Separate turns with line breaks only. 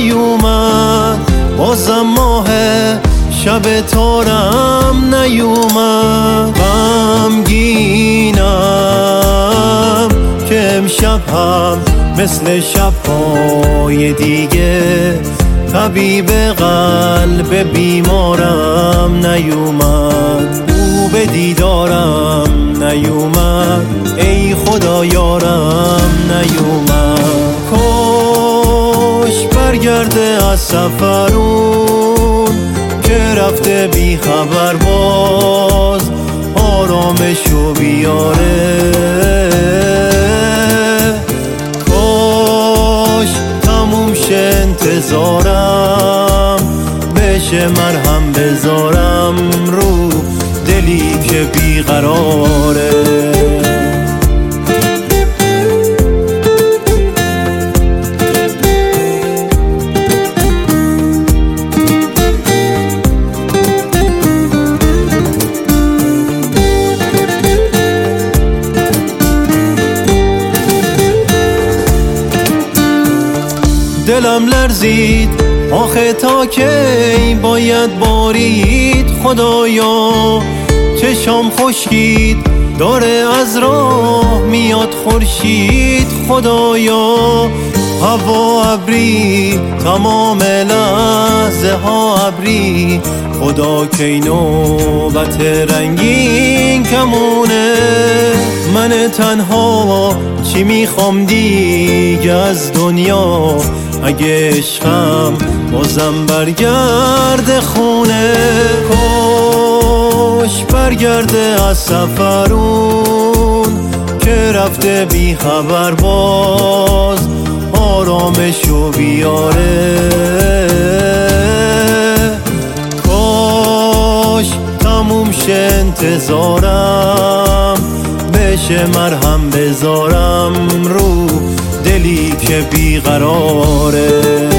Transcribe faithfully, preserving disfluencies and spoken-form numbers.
نیومد، بازم ماه شب تارم نیومد. غمگینم که امشب هم مثل شب‌های دیگه طبیب قلب بیمارم نیومد. او به دیدارم نیومد، ای خدا یارم نیومد. کاش برگرده از سفرون که رفته بی خبر، باز آرامشو بیاره. کاش تموم شه انتظارم، بشه مرهم بذارم رو دلی که بیقراره. دلم لرزید آخه تا کی باید بارید خدایا. چشام خشکید داره از راه میاد خورشید خدایا. هوا ابری تمام لحظه ها ابری، خدا کی نوبت رنگین کمونه. من تنها چی میخوام دیگه از دنیا، اگه عشقم بازم برگرده خونه. کاش برگرده از سفرون که رفته بی خبر، باز آرامشو بیاره. کاش تموم شه انتظارم، بشه مرهم بذارم رو دلی که بیقراره.